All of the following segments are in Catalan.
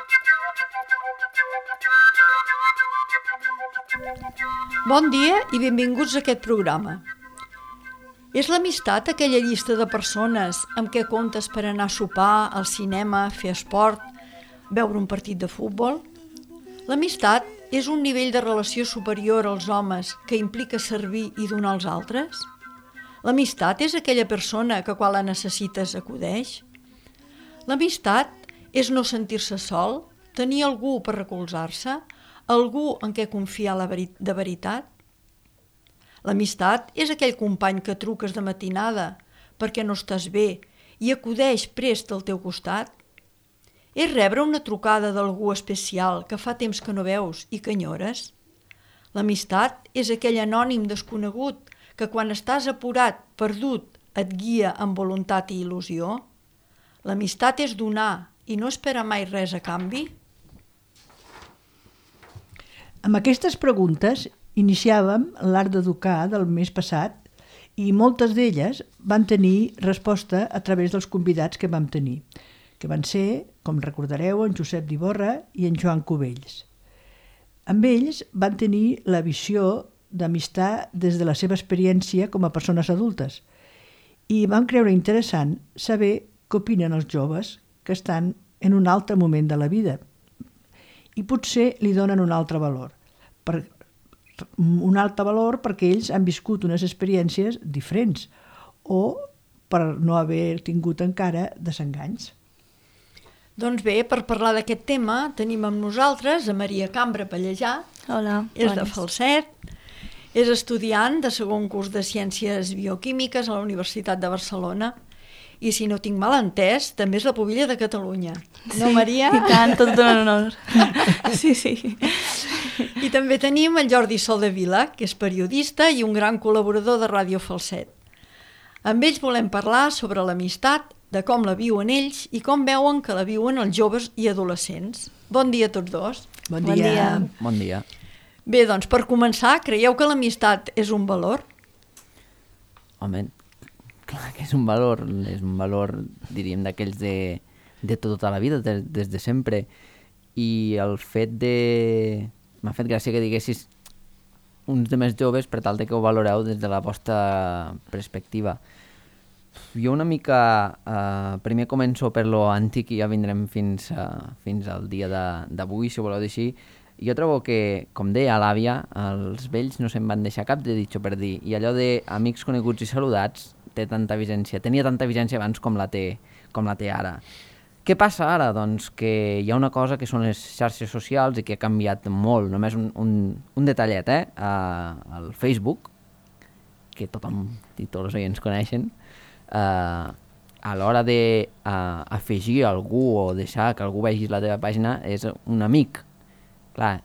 Bon dia i benvinguts a aquest programa. És l'amistat aquella llista de persones amb què comptes per anar a sopar, al cinema, fer esport, veure un partit de futbol? L'amistat és un nivell de relació superior als homes que implica servir i donar als altres? L'amistat és aquella persona que quan la necessites acudeix? L'amistat és no sentir-se sol, tenir algú per recolzar-se, algú en què confiar de veritat? L'amistat és aquell company que truques de matinada perquè no estàs bé i acudeix prest al teu costat? És rebre una trucada d'algú especial que fa temps que no veus i que enyores? L'amistat és aquell anònim desconegut que quan estàs apurat, perdut, et guia amb voluntat i il·lusió? L'amistat és donar i no esperar mai res a canvi? Amb aquestes preguntes iniciàvem l'Art d'Educar del mes passat i moltes d'elles van tenir resposta a través dels convidats que vam tenir, que van ser, com recordareu, en Josep d'Iborra i en Joan Cubells. Amb ells van tenir la visió d'amistar des de la seva experiència com a persones adultes i vam creure interessant saber què opinen els joves que estan en un altre moment de la vida i potser li donen un altre valor. Un altre valor perquè ells han viscut unes experiències diferents o per no haver tingut encara desenganys. Doncs bé, per parlar d'aquest tema tenim amb nosaltres a Maria Cambra Pallejà. Hola, és de Falset, és estudiant de segon curs de Ciències Bioquímiques a la Universitat de Barcelona i, si no tinc mal entès, també és la pubilla de Catalunya. Sí, no, Maria? I tant, tot en honor. Sí. I també tenim el Jordi Soldevila, que és periodista i un gran col·laborador de Ràdio Falset. Amb ells volem parlar sobre l'amistat, de com la viuen ells i com veuen que la viuen els joves i adolescents. Bon dia a tots dos. Bon dia. Bon dia. Bé, doncs, per començar, creieu que l'amistat és un valor? Home, clar que és un valor, diríem, d'aquells de tota la vida, des de sempre. I el fet m'ha fet gràcia que diguessis uns de més joves per tal de que ho valoreu des de la vostra perspectiva. Jo una mica, primer començo per lo antic i ja vindrem fins al dia d'avui, si ho voleu dir així. Jo trobo que, com deia l'àvia, els vells no se'n van deixar cap de ditxo per dir, i allò de amics coneguts i saludats tenia tanta vigència abans com la té ara. Què passa ara? Doncs que hi ha una cosa que són les xarxes socials i que ha canviat molt. Només un detallet, el Facebook, que tothom i tots els oients coneixen, a l'hora d'afegir algú o deixar que algú vegi la teva pàgina és un amic. Clar,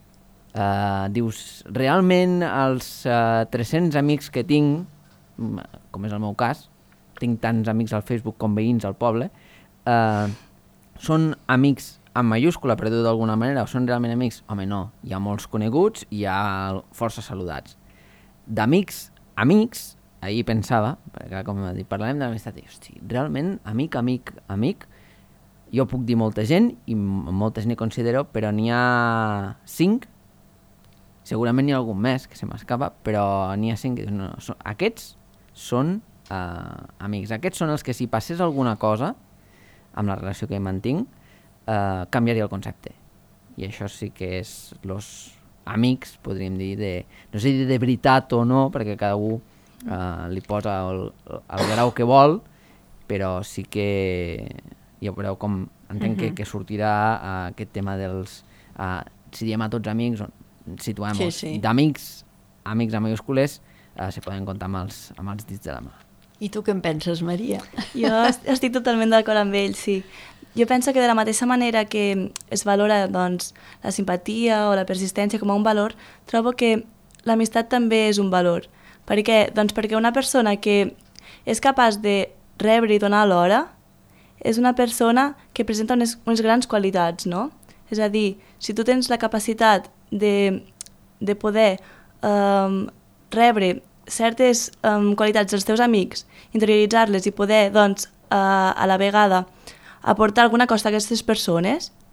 dius, realment els 300 amics que tinc, com és el meu cas, tinc tants amics al Facebook com veïns al poble, són amics amb mayúscula, per dir-ho d'alguna manera, o són realment amics? Home, no, hi ha molts coneguts i hi ha força saludats. D'amics, ahir pensava, perquè com hem dit, parlarem de l'amistat, i hosti, realment, amic, jo puc dir molta gent, i moltes n'hi considero, però n'hi ha 5, segurament n'hi ha algun més que se m'escapa, però n'hi ha 5, no, aquests són amics. Aquests són els que si passés alguna cosa amb la relació que mantinc, canviaria el concepte. I això sí que és els amics, podríem dir, no sé si de veritat o no, perquè cada un li posa el grau que vol, però sí que ja veureu com entenc que sortirà aquest tema dels, si diem a tots amics, situem-nos, d'amics, amics amb majúscules, se poden comptar amb els dits de la mà. I tu què en penses, Maria? Jo estic totalment d'acord amb ell, sí. Jo penso que de la mateixa manera que es valora doncs, la simpatia o la persistència com a un valor, trobo que l'amistat també és un valor. Per què? Doncs perquè una persona que és capaç de rebre i donar alhora és una persona que presenta unes grans qualitats, no? És a dir, si tu tens la capacitat de poder rebre certes qualitats dels teus amics, interioritzar-les i poder, doncs, a la vegada aportar alguna cosa a aquestes persones,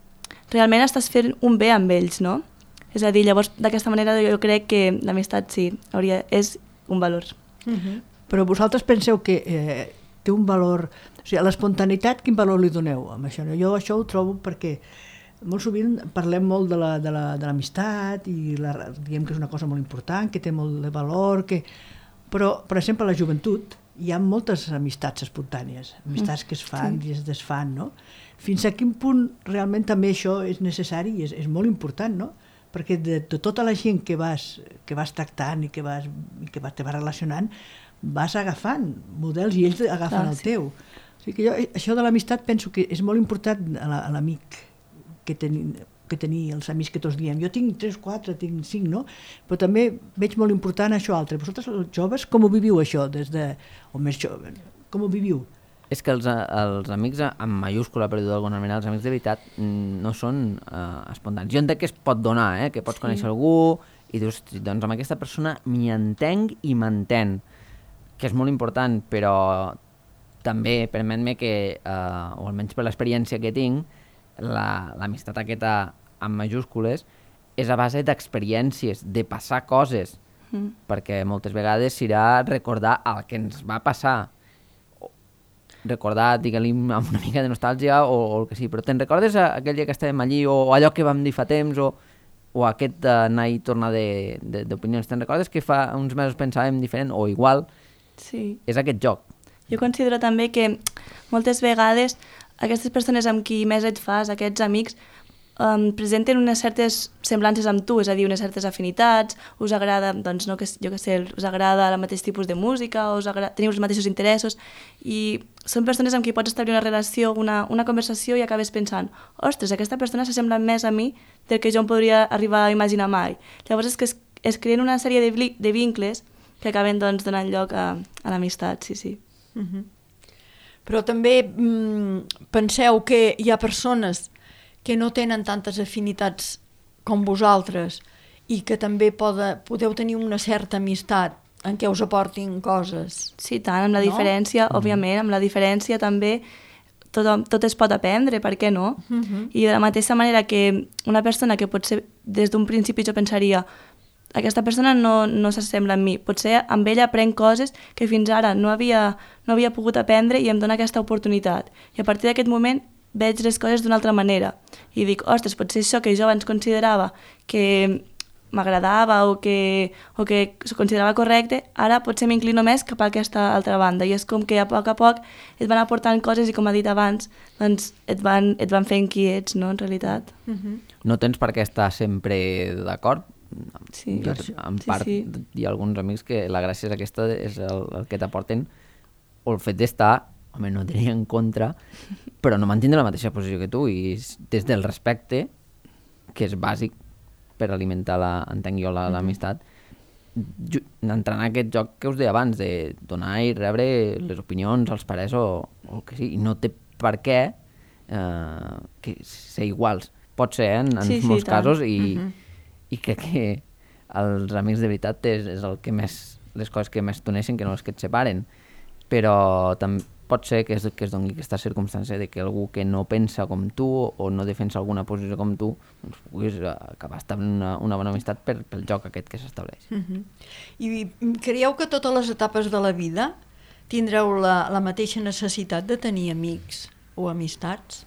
realment estàs fent un bé amb ells, no? És a dir, llavors, d'aquesta manera jo crec que l'amistat sí, és un valor. Però vosaltres penseu que té un valor... O sigui, a l'espontaneïtat, quin valor li doneu amb això? Jo això ho trobo perquè molt sovint parlem molt de l'amistat i diem que és una cosa molt important, que té molt de valor, però, per exemple, a la joventut hi ha moltes amistats espontànies, amistats que es fan i es desfan, no? Fins a quin punt realment també això és necessari i és molt important, no? Perquè de tota la gent que vas tractant i que te vas relacionant, vas agafant models i ells agafen el teu. O sigui que jo, això de l'amistat penso que és molt important a l'amic que tenir els amics que tots diem. Jo tinc 3, 4, tinc 5, no? Però també veig molt important això altre. Vosaltres, els joves, com ho viviu això? O més joves, com ho viviu? És que els amics, amb mayúscula, per dir-ho d'alguna manera, els amics de veritat no són espontanis. Jo entenc que es pot donar, que pots conèixer algú i dius, doncs amb aquesta persona m'hi entenc i m'entén, que és molt important, però també permet-me que, o almenys per l'experiència que tinc, l'amistat aquesta amb majúscules és a base d'experiències, de passar coses, perquè moltes vegades serà recordar el que ens va passar, recordar, digue-li, amb una mica de nostàlgia o el que sigui, però te'n recordes aquell dia que estàvem allí o allò que vam dir fa temps o aquest anar i tornar d'opinions, te'n recordes que fa uns mesos pensàvem diferent o igual? Sí. És aquest joc. Jo considero també que moltes vegades aquestes persones amb qui més et fas, aquests amics, presenten unes certes semblances amb tu, és a dir, unes certes afinitats, us agrada, doncs, no, jo què sé, us agrada el mateix tipus de música, teniu els mateixos interessos, i són persones amb qui pots establir una relació, una conversació i acabes pensant, ostres, aquesta persona s'assembla més a mi del que jo em podria arribar a imaginar mai. Llavors és que es creen una sèrie de vincles que acaben doncs, donant lloc a l'amistat, sí. Però també penseu que hi ha persones que no tenen tantes afinitats com vosaltres i que també podeu tenir una certa amistat en què us aportin coses. Sí, tant, amb la diferència, òbviament, amb la diferència també tot es pot aprendre, per què no? I de la mateixa manera que una persona que potser des d'un principi jo pensaria aquesta persona no s'assembla a mi, potser amb ella aprenc coses que fins ara no havia pogut aprendre i em dona aquesta oportunitat. I a partir d'aquest moment veig les coses d'una altra manera i dic, ostres, potser això que jo abans considerava que m'agradava o que considerava correcte, ara potser m'inclino més cap a aquesta altra banda i és com que a poc et van aportant coses i com ha dit abans, doncs et van fent qui ets, no, en realitat. No tens per què estar sempre d'acord? Sí. En part hi ha alguns amics que la gràcia és aquesta, és el que t'aporten o el fet d'estar, home, no diria en contra, però no mantindre la mateixa posició que tu i des del respecte, que és bàsic per alimentar, entenc jo, l'amistat, entrant en aquest joc que us deia abans, de donar i rebre les opinions, els parers o el que sigui, i no té per què ser iguals. Pot ser, en molts casos, i crec que els amics de veritat és el que més, les coses que més t'uneixen que no les que et separen, però també pot ser que es doni aquesta circumstància de que algú que no pensa com tu o no defensa alguna posició com tu doncs puguis acabar estant una bona amistat pel joc aquest que s'estableix. I creieu que totes les etapes de la vida tindreu la mateixa necessitat de tenir amics o amistats?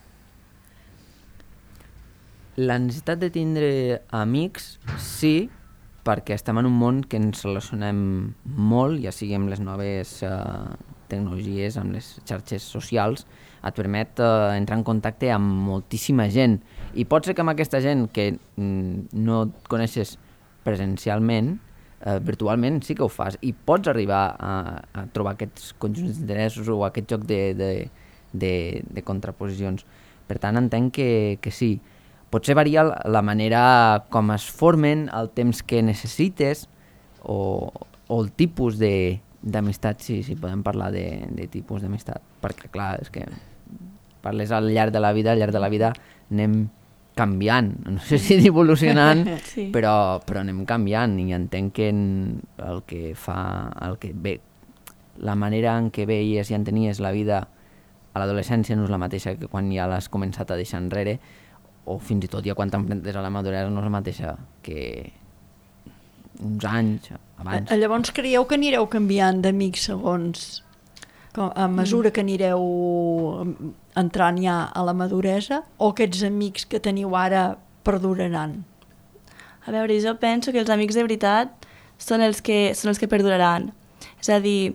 La necessitat de tindre amics, sí, perquè estem en un món que ens relacionem molt, ja sigui amb les noves tecnologies, amb les xarxes socials, et permet entrar en contacte amb moltíssima gent. I pot ser que amb aquesta gent que no et coneixes presencialment, virtualment sí que ho fas, i pots arribar a trobar aquests conjunts d'interessos o aquest joc de contraposicions. Per tant, entenc que sí. Potser varia la manera com es formen, el temps que necessites o el tipus d'amistat, si podem parlar de tipus d'amistat. Perquè, clar, és que parles al llarg de la vida anem canviant, no sé si evolucionant, sí. però anem canviant i entenc que la manera en què veies i entenies la vida a l'adolescència no és la mateixa que quan ja l'has començat a deixar enrere o fins i tot ja quan t'enfrentes a la maduresa no és la mateixa que uns anys abans. Llavors creieu que anireu canviant d'amics segons a mesura que anireu entrant ja a la maduresa, o aquests amics que teniu ara perduraran? A veure, jo penso que els amics de veritat són els que perduraran. És a dir,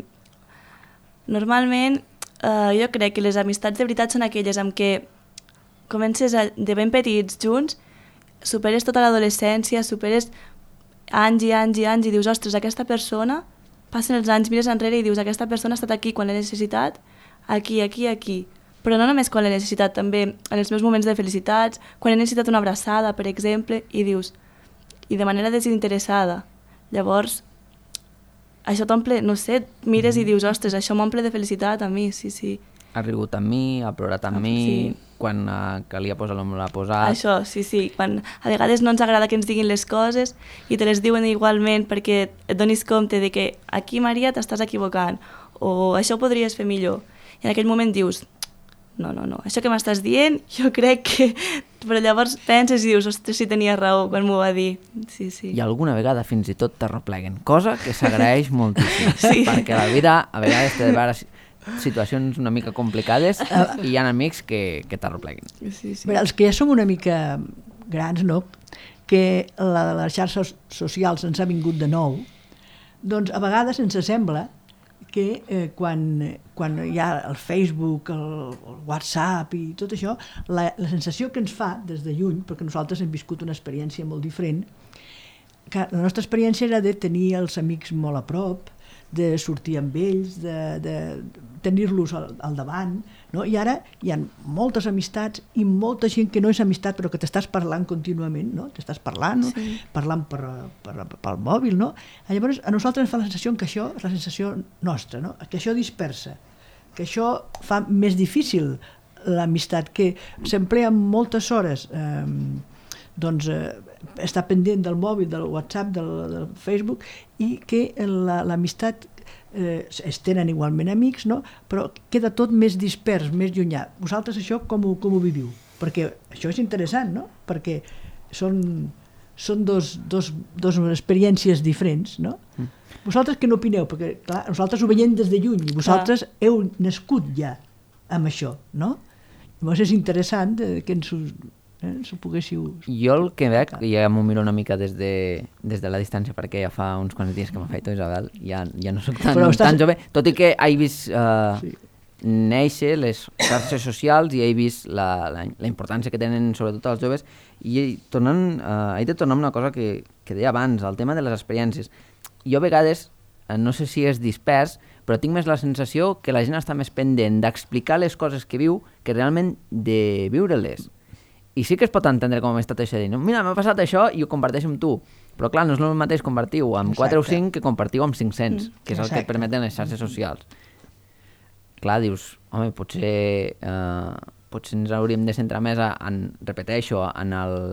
normalment jo crec que les amistats de veritat són aquelles amb què comences de ben petits junts, superes tota l'adolescència, superes anys i anys i anys i dius, ostres, aquesta persona, passen els anys, mires enrere i dius, aquesta persona ha estat aquí quan l'he necessitat, aquí, aquí, aquí. Però no només quan l'he necessitat, també en els meus moments de felicitats, quan he necessitat una abraçada, per exemple, i dius, i de manera desinteressada. Llavors, això t'omple, no sé, mires i dius, ostres, això m'omple de felicitat a mi, sí, sí. Ha rigut amb mi, ha plorat amb mi, sí. Quan calia posar-lo me l'ha posat. Això, sí, sí. Quan a vegades no ens agrada que ens diguin les coses i te les diuen igualment perquè et donis compte de que aquí, Maria, t'estàs equivocant o això ho podries fer millor. I en aquell moment dius, no, això que m'estàs dient, jo crec que... Però llavors penses i dius, ostres, si tenia raó quan m'ho va dir. Sí, sí. I alguna vegada fins i tot t'arropleguen, cosa que s'agraeix moltíssim. Sí. Perquè la vida a vegades té de veure situacions una mica complicades i hi ha amics que t'arropleguen. Sí, sí. Però els que ja som una mica grans, no? Que les xarxes socials ens ha vingut de nou, doncs a vegades ens sembla que quan hi ha el Facebook, el WhatsApp i tot això, la sensació que ens fa des de lluny, perquè nosaltres hem viscut una experiència molt diferent, que la nostra experiència era de tenir els amics molt a prop, de sortir amb ells, de tenir-los al davant, no? I ara hi ha moltes amistats i molta gent que no és amistat però que t'estàs parlant contínuament, no? T'estàs parlant, no? Sí. Parlant pel mòbil, no? Llavors a nosaltres ens fa la sensació que això és la sensació nostra, no? Que això dispersa, que això fa més difícil l'amistat, que s'emplea moltes hores està pendent del mòbil, del WhatsApp, del Facebook, i que l'amistat es tenen igualment amics, no? Però queda tot més dispers, més llunyà. Vosaltres això com ho viviu? Perquè això és interessant, no? Perquè són dos experiències diferents, no? Vosaltres què n'opineu? Perquè clar, nosaltres ho veiem des de lluny i vosaltres heu nascut ja amb això, no? Llavors és interessant que ens ho poguéssiu... Jo el que veig, ja m'ho miro una mica des de la distància, perquè ja fa uns quants dies que m'ha fet Isabel, ja no soc tan jove, tot i que he vist néixer les xarxes socials i he vist la importància que tenen sobretot els joves, i he de tornar amb una cosa que deia abans, el tema de les experiències. Jo a vegades, no sé si és dispers, però tinc més la sensació que la gent està més pendent d'explicar les coses que viu que realment de viure-les. I sí que es pot entendre com a estat això de dir, mira, m'ha passat això i ho comparteixo amb tu. Però clar, no és el mateix compartir-ho amb 4 o 5 que compartir-ho amb 500, que és el que et permeten les xarxes socials. Clar, dius, home, potser ens hauríem de centrar més repeteixo, en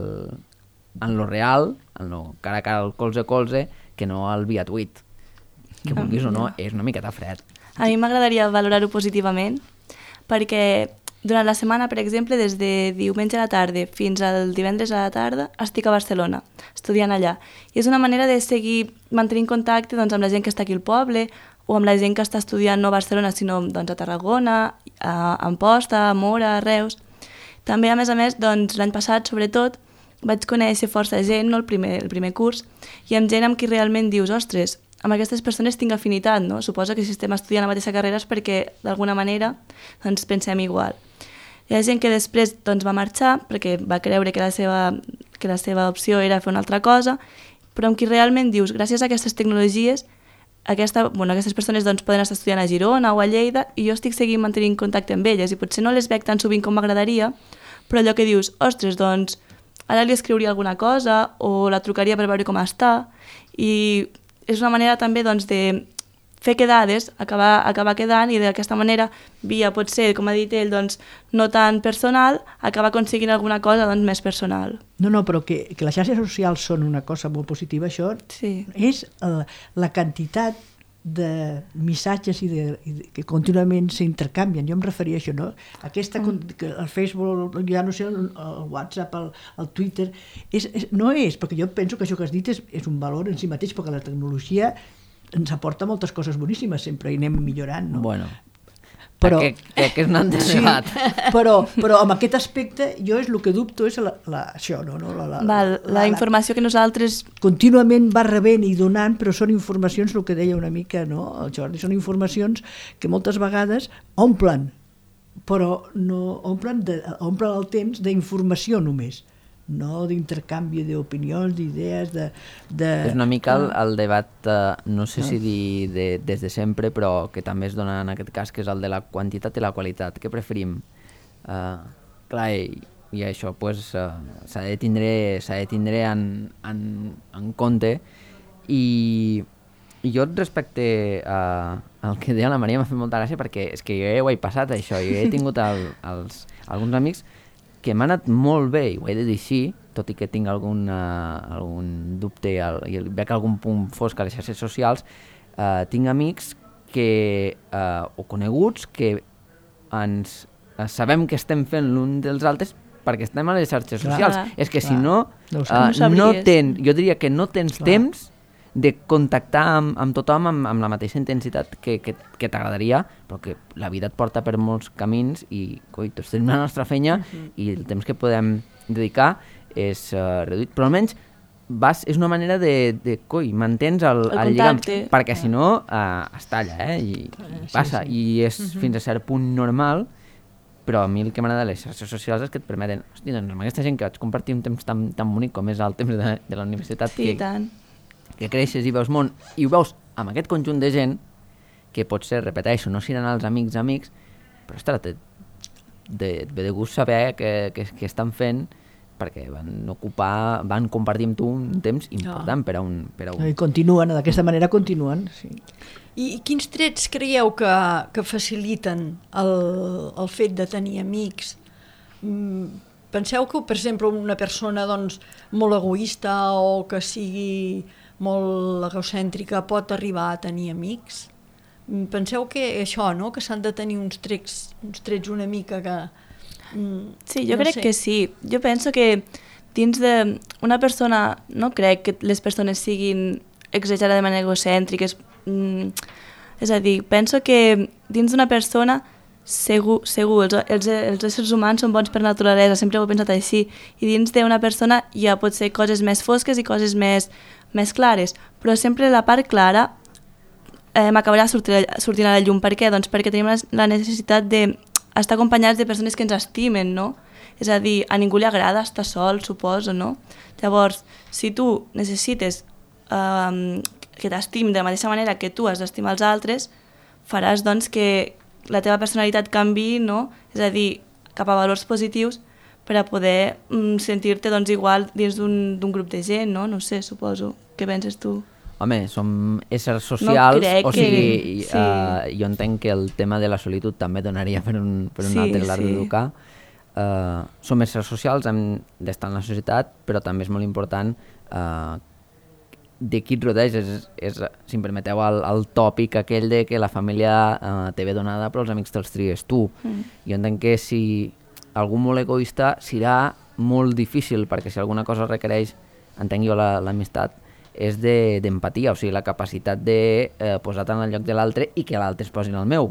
lo real, en lo cara a cara, el colze a colze, que no al via tuit. Que vulguis o no, és una miqueta fred. A mi m'agradaria valorar-ho positivament, perquè durant la setmana, per exemple, des de diumenge a la tarda fins al divendres a la tarda, estic a Barcelona, estudiant allà. I és una manera de seguir mantenint contacte amb la gent que està aquí al poble o amb la gent que està estudiant no a Barcelona, sinó a Tarragona, a Amposta, a Móra, a Reus. També, a més, l'any passat, sobretot, vaig conèixer força gent, no, el primer curs, i amb gent amb qui realment dius, ostres, amb aquestes persones tinc afinitat, no? Suposo que si estem estudiant la mateixa carrera és perquè, d'alguna manera, pensem igual. Hi ha gent que després va marxar perquè va creure que la seva opció era fer una altra cosa, però amb qui realment dius, gràcies a aquestes tecnologies, aquestes persones poden estar estudiant a Girona o a Lleida i jo estic seguint mantenint contacte amb elles i potser no les veig tan sovint com m'agradaria, però allò que dius, ostres, ara li escriuria alguna cosa o la trucaria per veure com està, i és una manera també de fer quedades, acabar quedant, i d'aquesta manera, via potser, com ha dit ell, no tan personal, acabar aconseguint alguna cosa més personal. No, però que les xarxes socials són una cosa molt positiva, això sí. És la quantitat de missatges que contínuament s'intercanvien. Jo em referia a això, no? Que el Facebook, ja no sé, el WhatsApp, el Twitter, no és, perquè jo penso que això que has dit és un valor en si mateix, perquè la tecnologia ens aporta moltes coses boníssimes, sempre hi anem millorant, no? Bueno, però que és un altre debat. Però amb aquest aspecte jo és el que dubto és això, no? La informació que nosaltres contínuament va rebent i donant, però són informacions, el que deia una mica, no, el Jordi, són informacions que moltes vegades omplen, però no omplen el temps d'informació només, no d'intercanvi d'opinions, d'idees, És una mica el debat, no sé si dir des de sempre, però que també es dona en aquest cas, que és el de la quantitat i la qualitat. Què preferim? Clar, i això s'ha de tindre en compte, i jo respecte al que deia la Maria m'ha fet molta gràcia, perquè és que jo ho he passat, això, jo he tingut alguns amics que m'ha anat molt bé, i ho he de dir així, tot i que tinc algun dubte i veig algun punt fosc a les xarxes socials, tinc amics o coneguts que sabem que estem fent l'un dels altres perquè estem a les xarxes socials. És que si no, jo diria que no tens temps de contactar amb tothom amb la mateixa intensitat que t'agradaria, però que la vida et porta per molts camins i tots tenim la nostra feina i el temps que podem dedicar és reduït, però almenys és una manera de mantens el lligam, perquè si no es talla, i passa, i és fins a cert punt normal, però a mi el que m'agrada de les xarxes socials és que et permeten, hòstia, doncs amb aquesta gent que vaig compartir un temps tan bonic com és el temps de la universitat, que creixes i veus món, i ho veus amb aquest conjunt de gent que potser, repeteixo, no seran els amics, però ostres, et ve de gust saber què estan fent, perquè van compartir amb tu un temps important per a un... I continuen, d'aquesta manera continuen, sí. I quins trets creieu que faciliten el fet de tenir amics? Penseu que, per exemple, una persona molt egoista o que sigui molt egocèntrica pot arribar a tenir amics? Penseu que això, no? Que s'han de tenir uns trets una mica que... Sí, jo crec que sí. Jo penso que dins d'una persona, no crec que les persones siguin exageradament egocèntriques. És a dir, penso que dins d'una persona segur, els éssers humans són bons per naturalesa, sempre ho he pensat així, i dins d'una persona hi ha potser coses més fosques i coses més clares, però sempre la part clara m'acabarà sortint a la llum. Per què? Doncs perquè tenim la necessitat d'estar acompanyats de persones que ens estimen, no? És a dir, a ningú li agrada estar sol, suposo, no? Llavors, si tu necessites que t'estimin de la mateixa manera que tu has d'estimar els altres, faràs doncs que la teva personalitat canvi, no? És a dir, cap a valors positius per a poder sentir-te doncs, igual dins d'un grup de gent, no? No sé, suposo. Què penses tu? Home, som éssers socials, o sigui, jo entenc que el tema de la solitud també donaria per un altre l'art d'educar. Som éssers socials, hem d'estar en la societat, però també és molt important de qui et rodeja. Si em permeteu, el tòpic aquell de que la família té bé donada però els amics te'ls tries tu. Jo entenc que si algú molt egoista serà molt difícil, perquè si alguna cosa requereix, entenc jo l'amistat, és d'empatia, o sigui, la capacitat de posar-te en el lloc de l'altre i que l'altre es posi en el meu.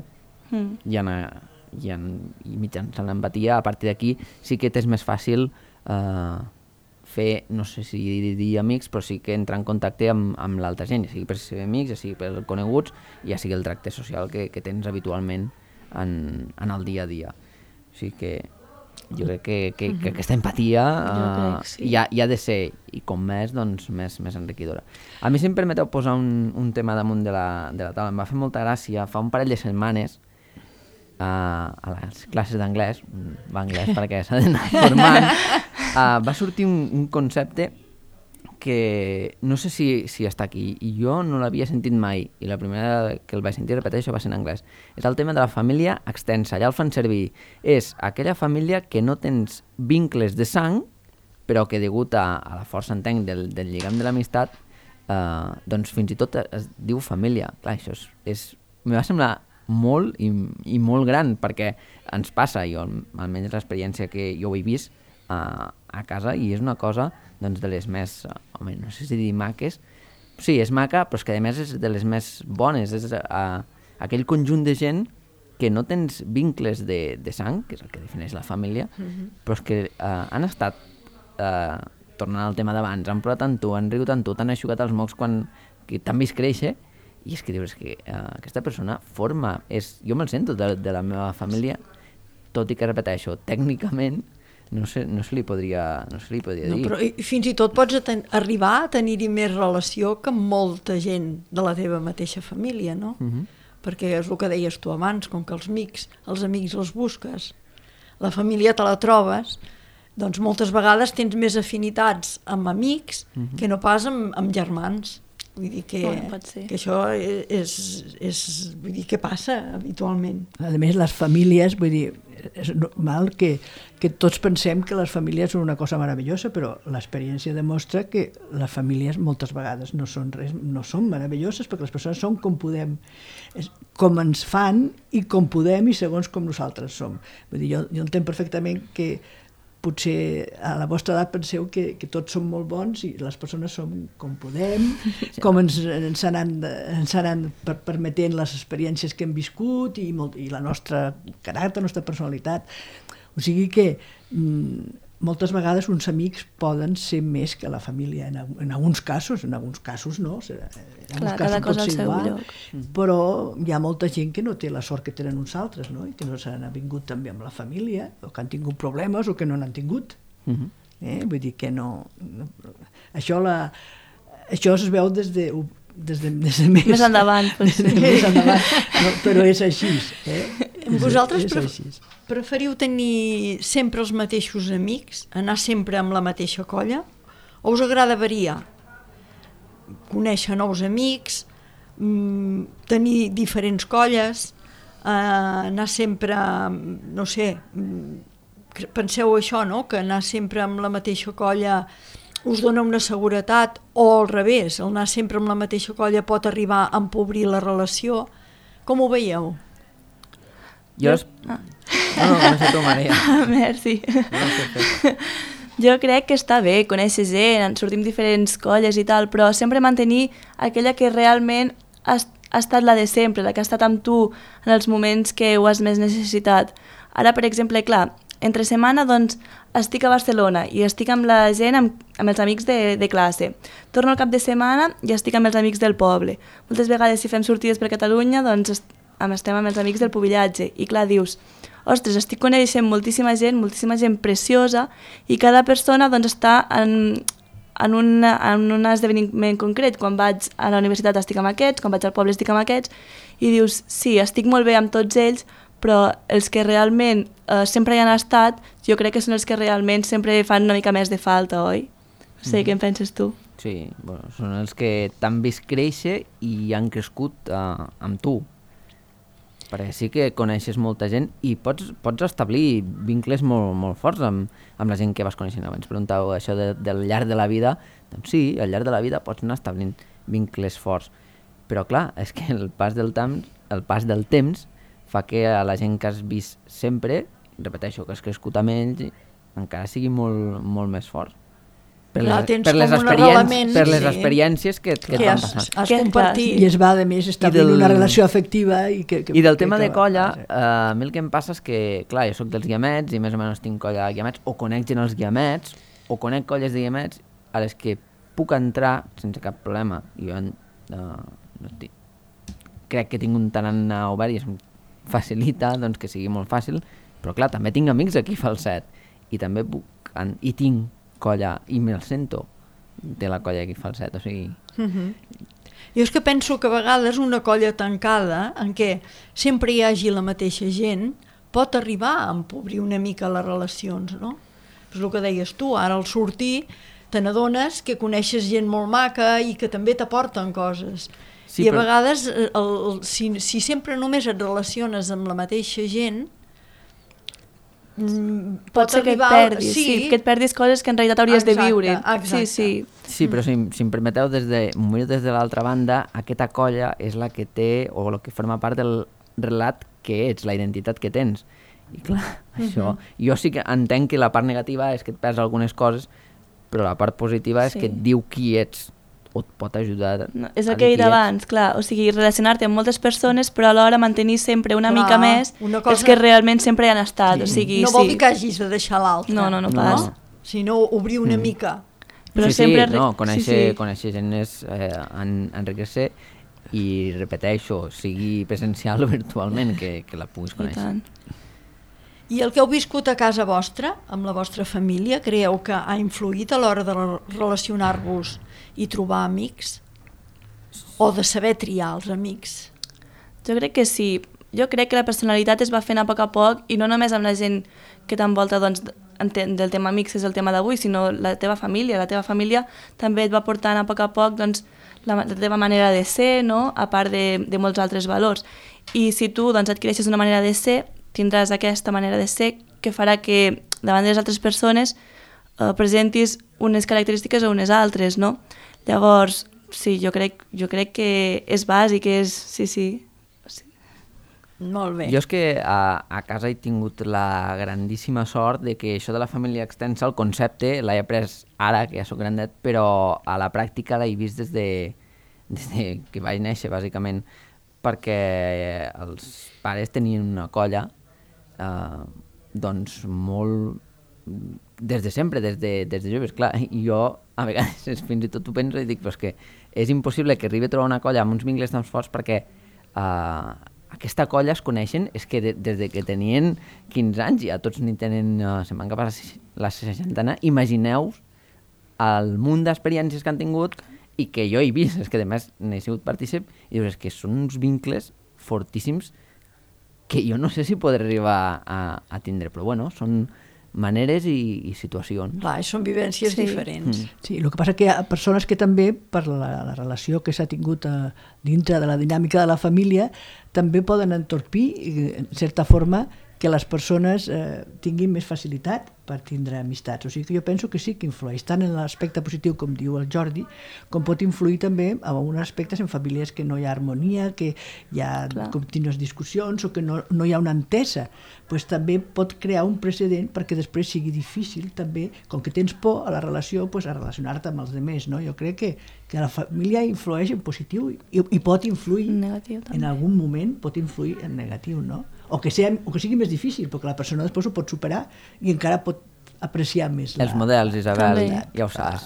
I mitjançant l'empatia, a partir d'aquí sí que t'és més fàcil fer, no sé si dir amics, però sí que entrar en contacte amb l'altra gent, ja sigui per ser amics, ja sigui per coneguts, ja sigui el tracte social que tens habitualment en el dia a dia. O sigui que jo crec que aquesta empatia hi ha de ser, i com més, doncs més enriquidora. A mi, si em permeteu posar un tema damunt de la taula, em va fer molta gràcia, fa un parell de setmanes, a les classes d'anglès, va anglès perquè s'ha d'anar formant, va sortir un concepte que no sé si està aquí, i jo no l'havia sentit mai, i la primera que el vaig sentir, repeteixo, va ser en anglès. És el tema de la família extensa, ja el fan servir. És aquella família que no tens vincles de sang, però que degut a la força, entenc, del lligam de l'amistat, doncs fins i tot es diu família. Clar, això me va semblar molt i molt gran, perquè ens passa, jo almenys l'experiència que jo ho he vist a casa, i és una cosa doncs, de les més, no sé si dir maques, sí, és maca, però és que a més és de les més bones, és aquell conjunt de gent que no tens vincles de sang, que és el que defineix la família, però és que han estat, tornant al tema d'abans, han plorat amb tu, han rigut amb tu, t'han aixugat els mocs quan t'han vist créixer, i és que dius que aquesta persona forma, jo me'l sento de la meva família, tot i que repeteixo, tècnicament no se li podria dir. Però fins i tot pots arribar a tenir-hi més relació que amb molta gent de la teva mateixa família, no? Perquè és el que deies tu abans, com que els amics els busques, la família te la trobes, doncs moltes vegades tens més afinitats amb amics que no pas amb germans. Vull dir que això vull dir que passa habitualment. A més, les famílies, vull dir, és normal que tots pensem que les famílies són una cosa meravellosa, però l'experiència demostra que les famílies moltes vegades no són meravelloses, perquè les persones són com podem, com ens fan i com podem i segons com nosaltres som. Vull dir, jo entenc perfectament que potser a la vostra edat penseu que tots som molt bons i les persones som com podem, com ens anan permetent les experiències que hem viscut i la nostra caràcter, la nostra personalitat. O sigui que moltes vegades uns amics poden ser més que la família en alguns casos no, en alguns casos pot ser igual, però hi ha molta gent que no té la sort que tenen uns altres, no? I que no s'han vingut també amb la família, o que han tingut problemes o que no n'han tingut. Vull dir que no... Això es veu des de més endavant, però és així. Vosaltres preferiu tenir sempre els mateixos amics, anar sempre amb la mateixa colla, o us agrada variar? Conèixer nous amics, tenir diferents colles, anar sempre, no sé, penseu això, no? Que anar sempre amb la mateixa colla us dona una seguretat, o al revés, el anar sempre amb la mateixa colla pot arribar a empobrir la relació. Com ho veieu? Comença tu, Maria. Merci. Jo crec que està bé conèixer gent, sortim diferents colles i tal, però sempre mantenir aquella que realment ha estat la de sempre, la que ha estat amb tu en els moments que ho has més necessitat. Ara, per exemple, clar, entre setmana doncs, estic a Barcelona i estic amb la gent, amb els amics de classe. Torno al cap de setmana i estic amb els amics del poble. Moltes vegades, si fem sortides per Catalunya, doncs estem amb els amics del pubillatge. I clar, dius, ostres, estic coneixent moltíssima gent preciosa, i cada persona doncs, està en un esdeveniment concret. Quan vaig a la universitat estic amb aquests, quan vaig al poble estic amb aquests, i dius, sí, estic molt bé amb tots ells, però els que realment sempre hi han estat, jo crec que són els que realment sempre fan una mica més de falta, oi? No sé, què en penses tu? Sí, són els que t'han vist créixer i han crescut amb tu. Perquè sí que coneixes molta gent i pots establir vincles molt forts amb la gent que vas coneixent. Abans preguntàveu això del llarg de la vida. Doncs sí, al llarg de la vida pots anar establint vincles forts. Però clar, és que el pas del temps fa que a la gent que has vist sempre, repeteixo, que has crescut amb ells, encara sigui molt més fort. Per les experiències que t'han passat. Has compartit. I es va, a més, establir una relació afectiva. I del tema de colla, a mi el que em passa és que, clar, jo soc dels guiamets i més o menys tinc colla de guiamets, o conec gent als guiamets, o conec colles de guiamets a les que puc entrar sense cap problema. I jo crec que tinc un tarannà obert i es facilita doncs, que sigui molt fàcil, però clar, també tinc amics aquí a Falset i també tinc colla i me'l sento de la colla aquí a Falset, o sigui... Jo és que penso que a vegades una colla tancada en què sempre hi hagi la mateixa gent pot arribar a empobrir una mica les relacions, no? És el que deies tu, ara al sortir te n'adones que coneixes gent molt maca i que també t'aporten coses. Sí, I a vegades, si sempre només et relaciones amb la mateixa gent, Pot ser que et perdis, sí, que et perdis coses que en realitat hauries de viure. Exacte. Sí, però si em permeteu, des de l'altra banda, aquesta colla és la que té, o la que forma part del relat que ets, la identitat que tens. I clar, això... Jo sí que entenc que la part negativa és que et perds algunes coses, però la part positiva és que et diu qui ets, o et pot ajudar és el que he dit abans, clar, o sigui, relacionar-te amb moltes persones, però alhora mantenir sempre una mica més els que realment sempre hi han estat. O sigui, no vol dir que hagis de deixar l'altre. No pas. Sinó obrir una mica. Però sempre... Conèixer gent és enriquecer i repeteixo, sigui presencial o virtualment, que la puguis conèixer. I el que heu viscut a casa vostra, amb la vostra família, creieu que ha influït a l'hora de relacionar-vos i trobar amics? O de saber triar els amics? Jo crec que sí. Jo crec que la personalitat es va fent a poc, i no només amb la gent que t'envolta, doncs, del tema amics és el tema d'avui, sinó la teva família. La teva família també et va portant a poc, doncs, la teva manera de ser, no? A part de molts altres valors. I si tu, doncs, adquireixes una manera de ser, tindràs aquesta manera de ser que farà que davant de les altres persones presentis unes característiques o unes altres, no? Llavors, sí, jo crec que és bàsic, sí. Molt bé. Jo és que a casa he tingut la grandíssima sort de que això de la família extensa, el concepte, l'he après ara, que ja soc grandet, però a la pràctica l'he vist des de que vaig néixer, bàsicament, perquè els pares tenien una colla doncs molt des de sempre, des de joves, clar, i jo a vegades fins i tot ho penso i dic, però és que és impossible que arribi a trobar una colla amb uns vincles tan forts perquè aquesta colla es coneixen, és que des de que tenien 15 anys ja tots n'hi tenen, se'n van cap a la 60, imagineu el munt d'experiències que han tingut i que jo he vist, és que a més n'he sigut partícip i dius, és que són uns vincles fortíssims que jo no sé si podré arribar a tindre, però bueno, són maneres i situacions. Clar, són vivències diferents. Sí, el que passa que hi ha persones que també, per la relació que s'ha tingut dintre de la dinàmica de la família, també poden entorpir, en certa forma, que les persones tinguin més facilitat per tindre amistats. O sigui que jo penso que sí que influeix, tant en l'aspecte positiu, com diu el Jordi, com pot influir també en alguns aspectes en famílies que no hi ha harmonia, que hi ha contínues discussions o que no hi ha una entesa. Pues també pot crear un precedent perquè després sigui difícil també, com que tens por a la relació, pues, a relacionar-te amb els altres. No? Jo crec que la família influeix en positiu i pot influir en algun moment, pot influir en negatiu, no? O que sigui més difícil, perquè la persona després ho pot superar i encara pot apreciar més. Els models, Isabel, ja ho saps.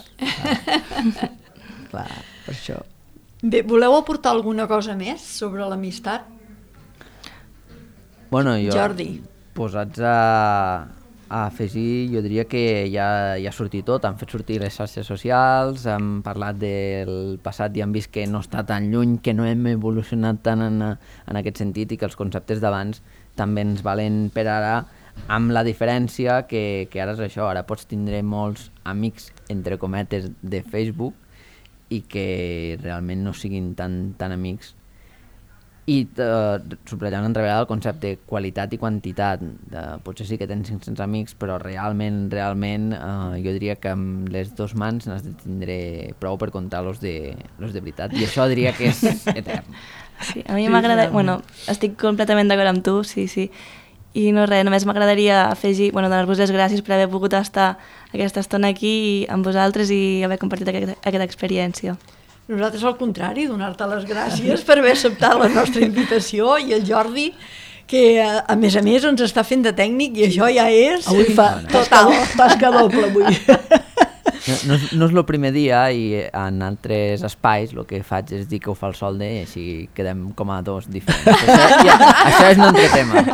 Clar, per això. Bé, voleu aportar alguna cosa més sobre l'amistat? Bueno, Jordi. Posats a afegir, jo diria que ja ha sortit tot. Han fet sortir les xarxes socials, hem parlat del passat i hem vist que no està tan lluny, que no hem evolucionat tant en aquest sentit i que els conceptes d'abans també ens valen per ara, amb la diferència que ara és això, ara pots tindre molts amics, entre cometes, de Facebook i que realment no siguin tan amics. I subratllant una altra vegada el concepte de qualitat i quantitat. Potser sí que tens 500 amics, però realment jo diria que amb les dues mans n'has de tindre prou per comptar los de veritat. I això diria que és etern. Sí, a mi m'agrada... Bueno, estic completament d'acord amb tu, sí. I no res, només m'agradaria afegir, donar-vos les gràcies per haver pogut estar aquesta estona aquí amb vosaltres i haver compartit aquesta experiència. Nosaltres, al contrari, donar-te les gràcies per haver acceptat la nostra invitació, i el Jordi, que a més ens està fent de tècnic, i això ja és avui total. Tasca doble avui. No és el primer dia, i en altres espais el que faig és dir que ho fa el Solde i així quedem com a dos diferents. Això és un altre tema.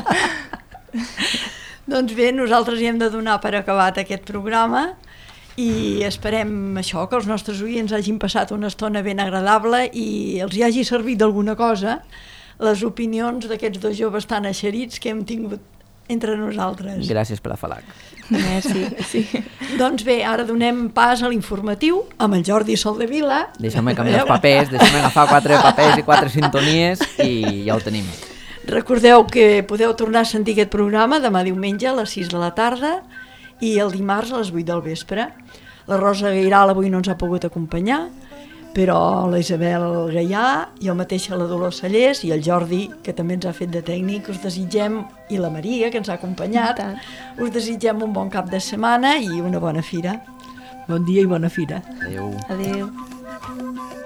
Doncs bé, nosaltres hi hem de donar per acabat aquest programa i esperem això, que els nostres oients hagin passat una estona ben agradable i els hi hagi servit d'alguna cosa les opinions d'aquests dos joves tan eixerits que hem tingut entre nosaltres. Gràcies per l'afalac. Merci, sí. Doncs bé, ara donem pas a l'informatiu amb el Jordi Soldevila. Deixa'm canviar els papers, deixa'm agafar 4 papers i 4 sintonies i ja ho tenim. Recordeu que podeu tornar a sentir aquest programa demà diumenge a les 6 de la tarda i el dimarts a les 8 del vespre. La Rosa Gairal avui no ens ha pogut acompanyar, però la Isabel Gaià, jo mateixa la Dolors Sallés i el Jordi, que també ens ha fet de tècnic, us desitgem, i la Maria, que ens ha acompanyat, us desitgem un bon cap de setmana i una bona fira. Bon dia i bona fira. Adéu. Adéu.